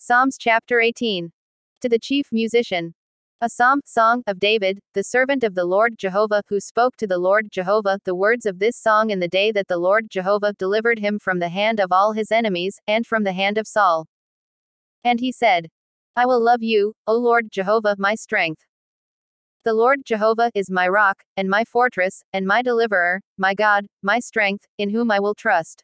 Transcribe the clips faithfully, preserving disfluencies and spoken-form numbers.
Psalms chapter eighteen. To the chief musician. A psalm, song, of David, the servant of the Lord Jehovah, who spoke to the Lord Jehovah the words of this song in the day that the Lord Jehovah delivered him from the hand of all his enemies, and from the hand of Saul. And he said, I will love you, O Lord Jehovah, my strength. The Lord Jehovah is my rock, and my fortress, and my deliverer, my God, my strength, in whom I will trust.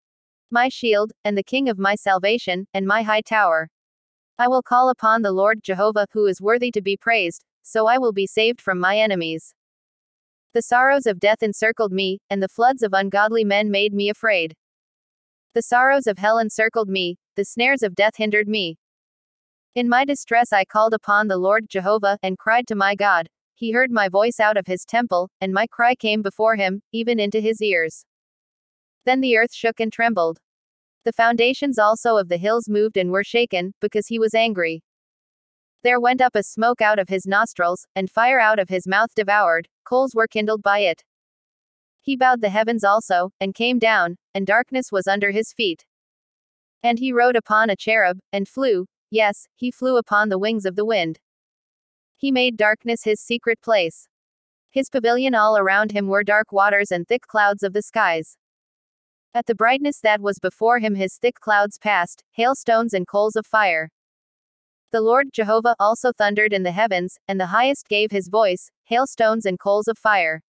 My shield, and the king of my salvation, and my high tower. I will call upon the Lord Jehovah, who is worthy to be praised, so I will be saved from my enemies. The sorrows of death encircled me, and the floods of ungodly men made me afraid. The sorrows of hell encircled me, the snares of death hindered me. In my distress I called upon the Lord Jehovah, and cried to my God. He heard my voice out of his temple, and my cry came before him, even into his ears. Then the earth shook and trembled. The foundations also of the hills moved and were shaken, because he was angry. There went up a smoke out of his nostrils, and fire out of his mouth devoured, coals were kindled by it. He bowed the heavens also, and came down, and darkness was under his feet. And he rode upon a cherub, and flew, yes, he flew upon the wings of the wind. He made darkness his secret place. His pavilion all around him were dark waters and thick clouds of the skies. At the brightness that was before him his thick clouds passed, hailstones and coals of fire. The Lord Jehovah also thundered in the heavens, and the highest gave his voice, hailstones and coals of fire.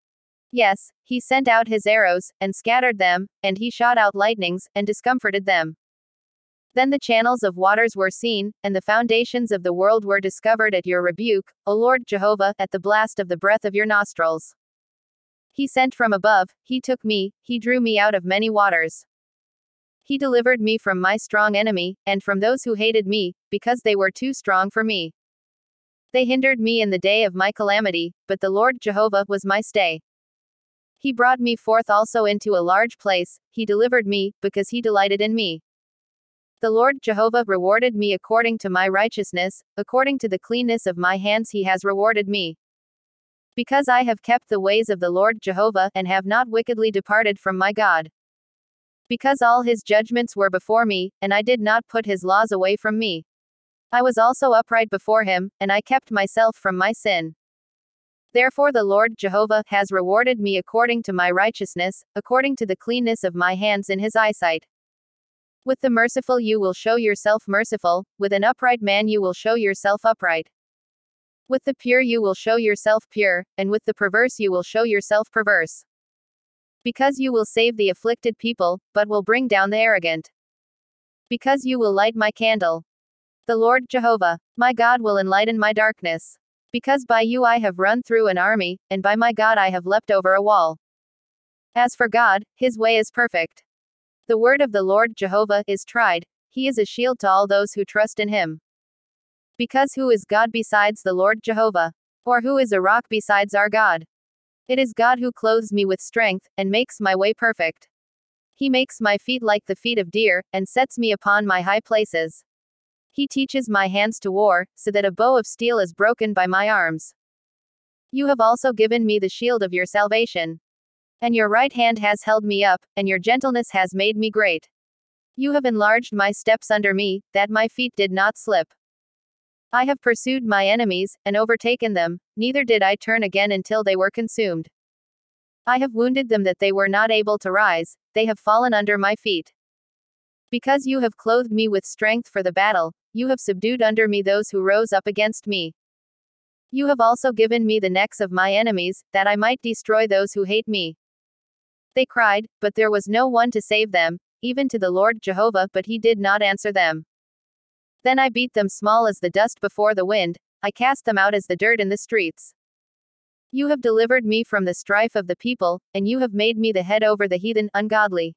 Yes, he sent out his arrows, and scattered them, and he shot out lightnings, and discomforted them. Then the channels of waters were seen, and the foundations of the world were discovered at your rebuke, O Lord Jehovah, at the blast of the breath of your nostrils. He sent from above, he took me, he drew me out of many waters. He delivered me from my strong enemy, and from those who hated me, because they were too strong for me. They hindered me in the day of my calamity, but the Lord Jehovah was my stay. He brought me forth also into a large place, he delivered me, because he delighted in me. The Lord Jehovah rewarded me according to my righteousness, according to the cleanness of my hands he has rewarded me. Because I have kept the ways of the Lord Jehovah, and have not wickedly departed from my God. Because all his judgments were before me, and I did not put his laws away from me. I was also upright before him, and I kept myself from my sin. Therefore the Lord Jehovah has rewarded me according to my righteousness, according to the cleanness of my hands in his eyesight. With the merciful you will show yourself merciful, with an upright man you will show yourself upright. With the pure you will show yourself pure, and with the perverse you will show yourself perverse. Because you will save the afflicted people, but will bring down the arrogant. Because you will light my candle. The Lord Jehovah, my God, will enlighten my darkness. Because by you I have run through an army, and by my God I have leapt over a wall. As for God, his way is perfect. The word of the Lord Jehovah is tried, he is a shield to all those who trust in him. Because who is God besides the Lord Jehovah? Or who is a rock besides our God? It is God who clothes me with strength, and makes my way perfect. He makes my feet like the feet of deer, and sets me upon my high places. He teaches my hands to war, so that a bow of steel is broken by my arms. You have also given me the shield of your salvation. And your right hand has held me up, and your gentleness has made me great. You have enlarged my steps under me, that my feet did not slip. I have pursued my enemies, and overtaken them, neither did I turn again until they were consumed. I have wounded them that they were not able to rise, they have fallen under my feet. Because you have clothed me with strength for the battle, you have subdued under me those who rose up against me. You have also given me the necks of my enemies, that I might destroy those who hate me. They cried, but there was no one to save them, even to the Lord Jehovah, but he did not answer them. Then I beat them small as the dust before the wind, I cast them out as the dirt in the streets. You have delivered me from the strife of the people, and you have made me the head over the heathen, ungodly.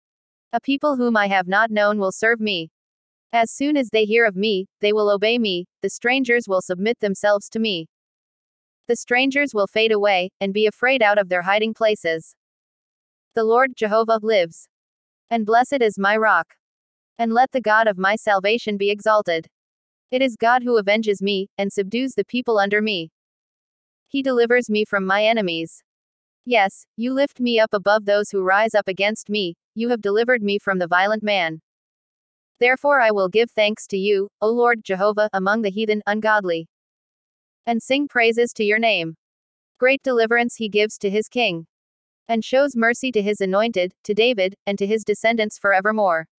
A people whom I have not known will serve me. As soon as they hear of me, they will obey me, the strangers will submit themselves to me. The strangers will fade away, and be afraid out of their hiding places. The Lord Jehovah lives. And blessed is my rock. And let the God of my salvation be exalted. It is God who avenges me, and subdues the people under me. He delivers me from my enemies. Yes, you lift me up above those who rise up against me, you have delivered me from the violent man. Therefore I will give thanks to you, O Lord Jehovah, among the heathen, ungodly, and sing praises to your name. Great deliverance he gives to his king, and shows mercy to his anointed, to David, and to his descendants forevermore.